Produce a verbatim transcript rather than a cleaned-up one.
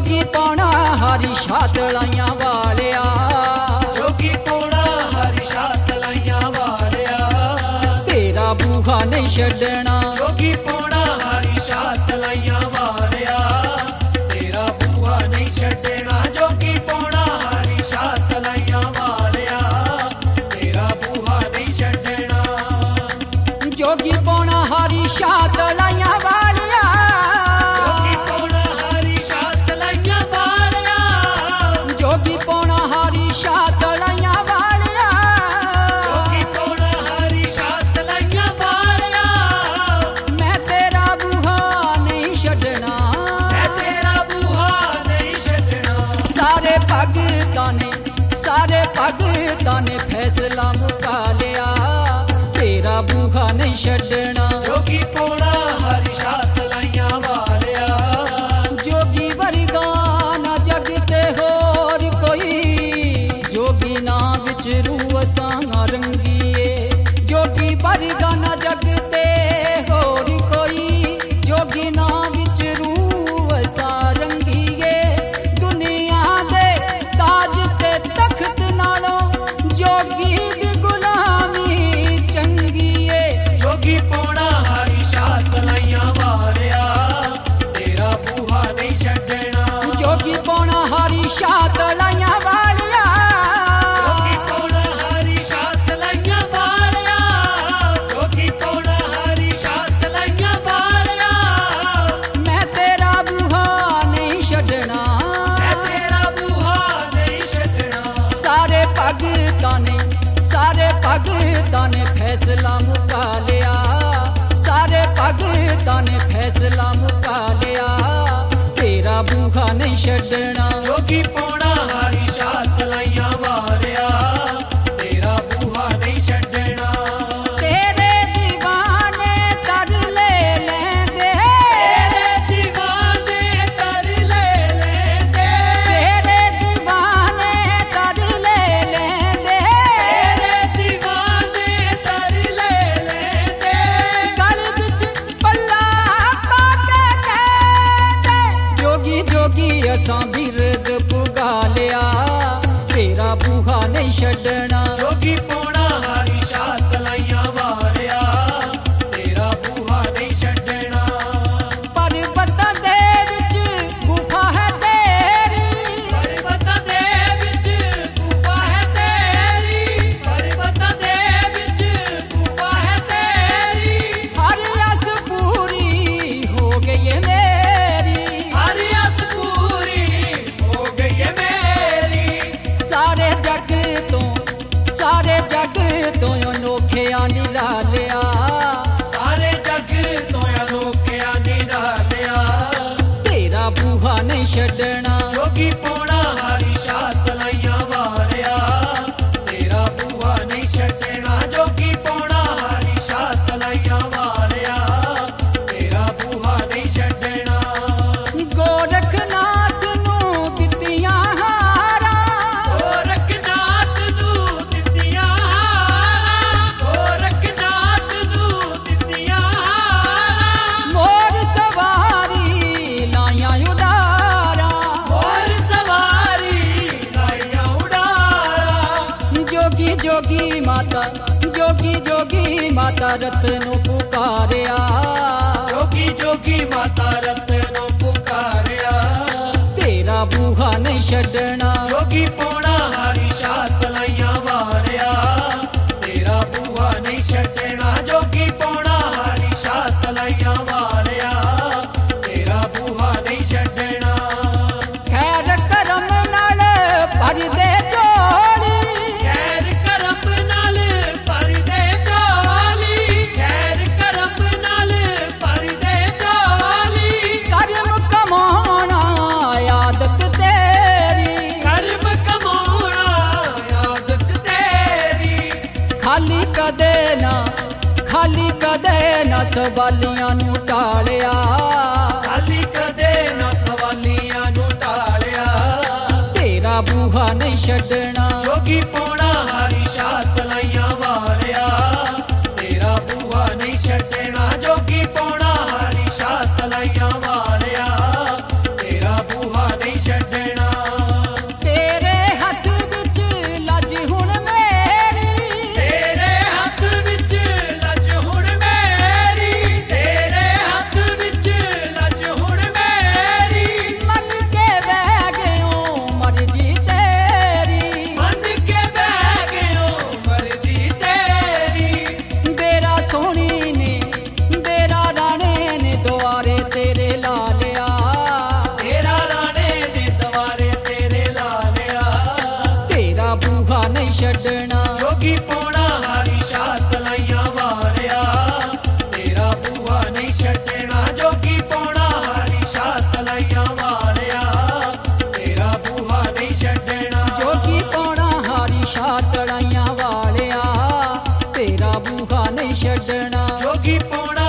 जोगी पौना हरी शातलाइया वालिया, जोगी पौना हरी शातलाइया वालिया, तेरा बूहा नहीं छड्डना। जोगी पौना हरी शातलाइया वालिया, तेरा बूहा नहीं छड्डना। जोगी पौना हरी शातलाइया वालिया, तेरा बूहा नहीं छड्डना। जोगी पौना हरी शातलाइया वालिया, जोगी पौना हरी शातलाइया वालिया, जोगी पौना हरी शातलाइया वालिया, जोगी पौना हरी शातलाइया वालिया, मैं तेरा बूहा नहीं छड्डना। मैं तेरा बूहा नहीं छड्डना। सारे भगतां ने सारे भगतां ने फैसला मुका लिया, तेरा बूहा नहीं छड्डना। जोगी पौना हरी शातलाइया वालिया, जोगी वर्गा ना जग ते होर कोई, जोगी ना विच रूह असां रंगीए। जोगी वर्गा ना जग ते होर कोई, जोगी ना विच रूह असां रंगीए। दुनिया दे ताज ते तख्त नालों जोगी दी गुलामी चंगी ए। जोगी पौना हरी शातलाइया वालिया, तेरा बूहा नहीं छड्डना। जोगी पौना हरी शातलाइया वालिया, जोगी पौना हरी शातलाइया वालिया, जोगी पौना हरी शातलाइया वालिया, मैं तेरा बूहा नहीं छड्डना। मैं तेरा बूहा नहीं छड्डना। सारे भगतां ने सारे भगतां ने फैसला मुका लिया, सारे भगतां ने फैसला मुका लिया, तेरा बूहा नहीं छड्डना। जोगी पौना हरी शातलाइया वालिया, तेरा बूहा नहीं छड्डना। तेरे दीवाने तर ले लेंदे, तेरे दीवाने तर ले लेंदे, तेरे दीवाने तर ले लेंदे, तेरे दीवाने तर ले लेंदे, गल विच पल्ला पा के कहंदे, जोगी जोगी असां बिरद पुगा लिया, तेरा बूहा नहीं छड्डना। जोगी पौना हरी शातलाइया वालिया, तेरा बूहा नहीं छड्डना। पर्वतां दे विच गुफा है तेरी, पर्वतां दे विच गुफा है तेरी, पर्वतां दे विच गुफा है तेरी, हर अस पूरी हो गई है मेरी, हर अस पूरी हो गई है मेरी। सारे जग तो सारे जग तो अनोखिया निरालिया, सारे जग तो अनोखिया निरालिया, तेरा बूहा नहीं छड्डना। जोगी पौना हरी शातलाइया वालिया, तेरा बूहा नहीं छड्डना। जोगी पौना हरी शातलाइया वालिया, तेरा बूहा नहीं छड्डना। गोरखनाथ नूं दित्तियां हारां, गोरखनाथ नूं दित्तियां हारां, गोरखनाथ नूं दित्तियां हारां, मोर सवारी लाइयां उडारां, मोर सवारी लाइयां उडारां। जोगी जोगी माता जोगी जोगी माता रतनों पुकारिया, जोगी जोगी माता रतनों पुकारिया, तेरा बूहा नहीं छड्डना। जोगी पौना हरी शातलाइया वालिया, तेरा बूहा नहीं छड्डना। जोगी पौना हरी शातलाइया वालिया, तेरा बूहा नहीं छड्डना। खैर करम नाल भर दे झोली, खैर करम नाल भर दे झोली, खैर करम नाल भर दे झोली, कर्म कमाउणा आदत तेरी, कर्म कमाउणा आदत तेरी। खाली कदे ना खाली कदे ना सवालियां नूं टालिया, खाली कदे ना सवालियां नूं टालिया, तेरा बूहा नहीं छड्डना। जोगी पौना हरी शातलाइया वालिया, तेरा बूहा नहीं छड्डना। जोगी पौना हरी शातलाइया वालिया, तेरा बूहा नहीं ਨਹੀਂ ਛੱਡਣਾ। ਜੋਗੀ ਪਾਉਣਾ